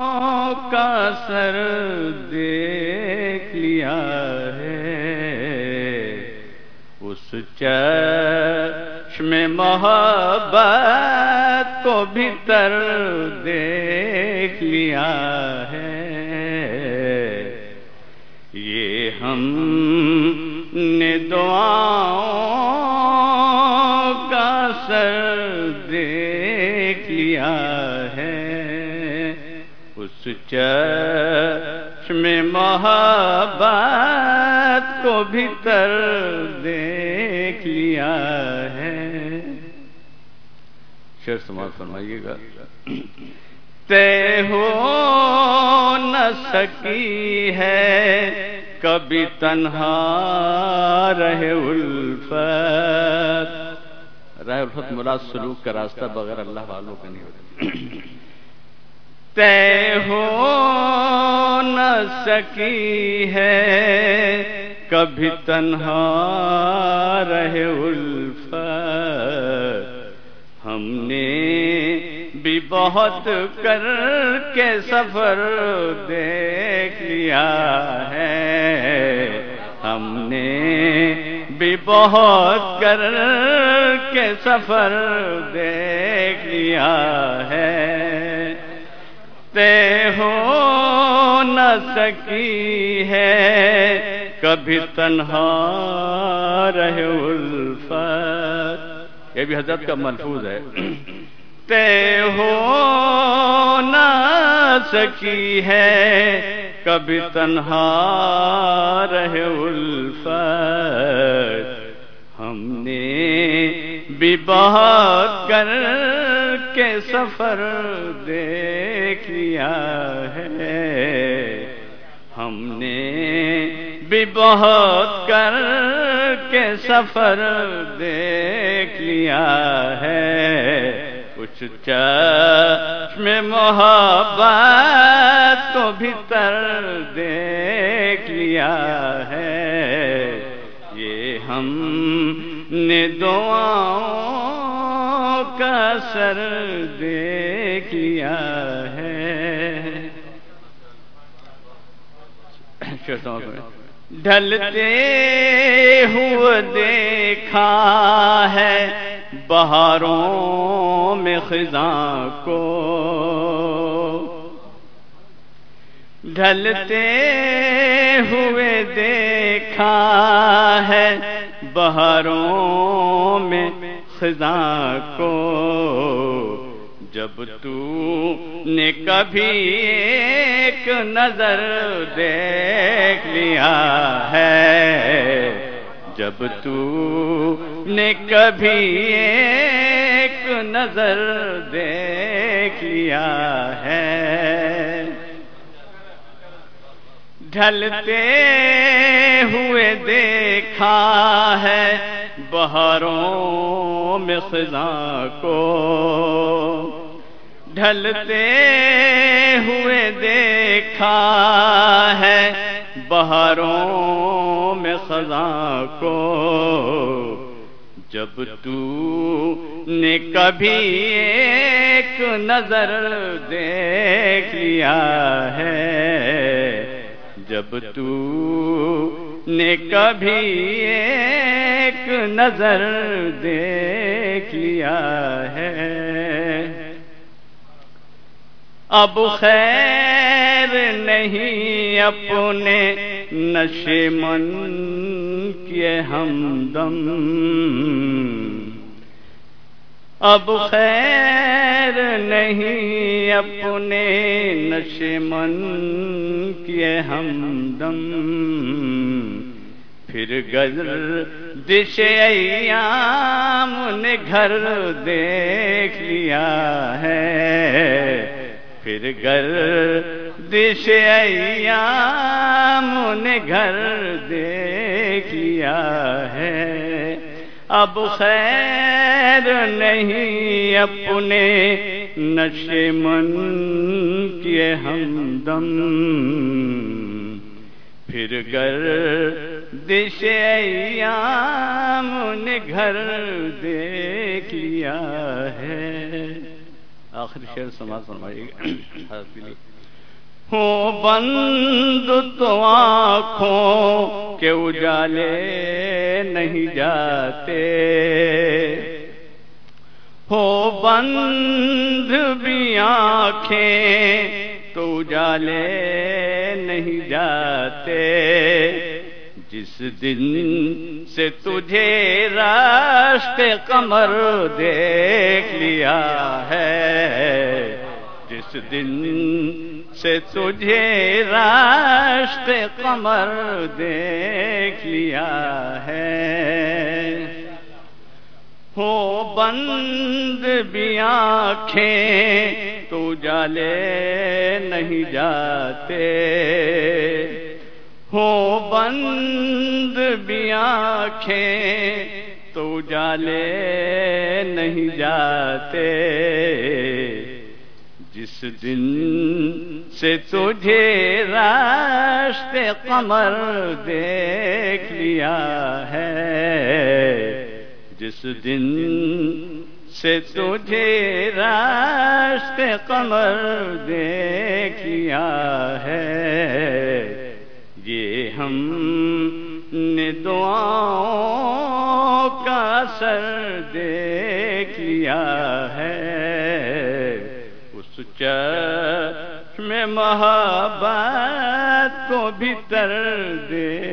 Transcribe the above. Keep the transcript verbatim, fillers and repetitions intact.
کا سر دیکھ لیا ہے، اس چشم محبت کو بھیتر دیکھ لیا ہے، یہ ہم نے دعاؤں کا سر دیکھ لیا ہے، اس چشم محبت کو بھیتر دیکھ لیا ہے۔ شعر سماعت فرمائیے گا۔ طے ہو نہ سکی ہے کبھی تنہا رہے الفت، راہ الفت مراد سلوک کا راستہ بغیر اللہ والوں کا نہیں ہوتا۔ طے ہو نہ سکی ہے کبھی تنہا رہے الفت، ہم نے بھی بہت کر کے سفر دیکھ لیا ہے، ہم نے بھی بہت کر کے سفر دیکھ لیا ہے، طے ہو نہ سکی ہے کبھی تنہا رہے الفت، یہ بھی حضرت کا ملفوظ ہے۔ طے ہو نہ سکی ہے کبھی تنہا رہے الفت، ہم نے بھی بہت کر کے سفر دیکھ لیا ہے، ہم نے بھی بہت کر کے سفر دیکھ لیا ہے، کچھ چشم محبت کو بھیتر دیکھ لیا ہے، یہ ہم نے دعاؤں کا سر دیکھ لیا ہے۔ ڈھلتے ہوئے دیکھا ہے بہاروں میں خزاں کو، ڈھلتے ہوئے دیکھا ہے بہاروں میں خزاں کو، جب تو نے کبھی ایک نظر دیکھ لیا ہے، جب تو نے کبھی ایک نظر دیکھ لیا ہے، ڈھلتے ہوئے دیکھا ہے بہاروں میں خزاں کو، ڈھلتے ہوئے دیکھا ہے بہاروں میں خزاں کو، جب تو نے کبھی ایک نظر دیکھ لیا ہے، جب تو نے کبھی ایک نظر دیکھ لیا ہے، اب خیر نہیں اپنے نشے من کیے ہمدم، اب خیر نہیں اپنے نشے من کیے ہمدم، پھر گردش ایام نے گھر دیکھ لیا ہے، پھر گردش ایام نے گھر دیکھ لیا ہے، اب خیر نہیں اپنے نشے من کیے ہمدم، پھر گردش ایام نے گھر دیکھ لیا ہے۔ آخری شعر سماعت فرمائیے گا۔ ہوں بند تو آنکھوں کے اجالے نہیں جاتے، ہو بند بھی آنکھیں تو اجالے نہیں جاتے، جس دن سے تجھے راشت قمر دیکھ لیا ہے، جس دن سے تجھے راشت قمر دیکھ لیا ہے، ہو بند بھی آنکھیں تو اجالے نہیں جاتے، ہو بند بھی آنکھیں تو اجالے نہیں جاتے، جس دن سے تجھے راشت قمر دیکھ لیا ہے، جس دن سے تجھے راشت قمر دیکھ لیا ہے، یہ ہم نے دعاؤں کا اثر دیکھ لیا ہے، اس چشم محبت کو بھی تر دے